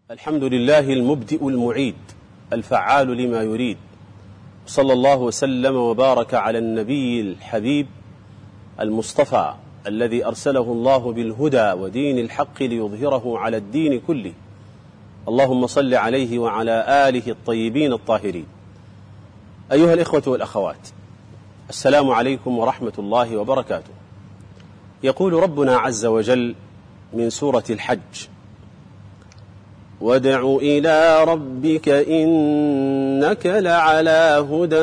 الحمد لله المبدئ المعيد الفعال لما يريد، صلى الله وسلم وبارك على النبي الحبيب المصطفى الذي أرسله الله بالهدى ودين الحق ليظهره على الدين كله. اللهم صل عليه وعلى آله الطيبين الطاهرين. أيها الإخوة والأخوات، السلام عليكم ورحمة الله وبركاته. يقول ربنا عز وجل من سورة الحج: وادع إلى ربك إنك لعلى هدى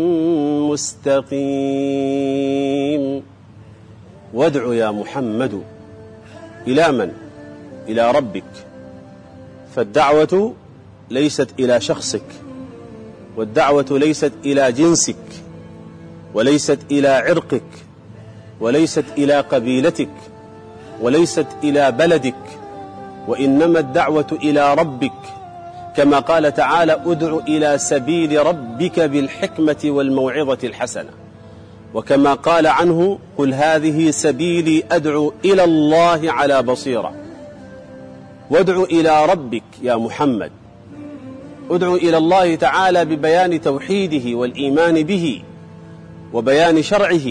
مستقيم. وادع يا محمد إلى من؟ إلى ربك. فالدعوة ليست إلى شخصك، والدعوة ليست إلى جنسك، وليست إلى عرقك، وليست إلى قبيلتك، وليست إلى بلدك، وإنما الدعوة إلى ربك، كما قال تعالى: ادع إلى سبيل ربك بالحكمة والموعظة الحسنة. وكما قال عنه: قل هذه سبيلي أدعو إلى الله على بصيرة. وادع إلى ربك يا محمد، ادع إلى الله تعالى ببيان توحيده والإيمان به وبيان شرعه.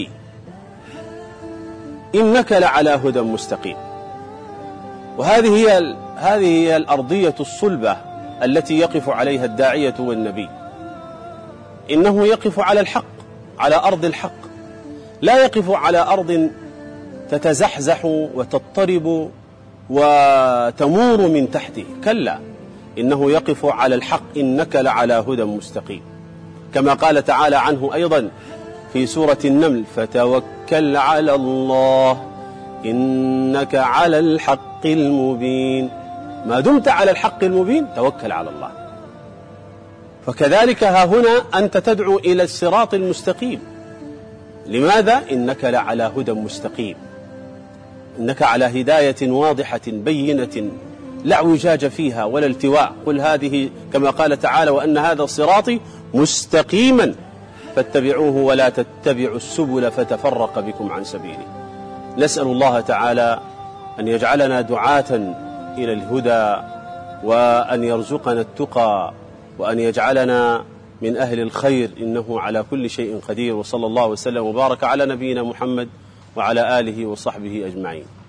إنك لعلى هدى مستقيم. وهذه هي الأرضية الصلبة التي يقف عليها الداعية والنبي. إنه يقف على الحق، على أرض الحق، لا يقف على أرض تتزحزح وتضطرب وتمور من تحته، كلا، إنه يقف على الحق. إنك لعلى هدى مستقيم، كما قال تعالى عنه أيضا في سورة النمل: فتوكل على الله إنك على الحق المبين. ما دمت على الحق المبين توكل على الله. فكذلك ها هنا أنت تدعو إلى الصراط المستقيم. لماذا؟ إنك لعلى هدى مستقيم، إنك على هداية واضحة بينة لا اعوجاج فيها ولا التواء. قل هذه، كما قال تعالى: وأن هذا صراطي مستقيما فاتبعوه ولا تتبعوا السبل فتفرق بكم عن سبيله. نسأل الله تعالى أن يجعلنا دعاة إلى الهدى، وأن يرزقنا التقى، وأن يجعلنا من أهل الخير، إنه على كل شيء قدير. وصلى الله وسلم وبارك على نبينا محمد وعلى آله وصحبه أجمعين.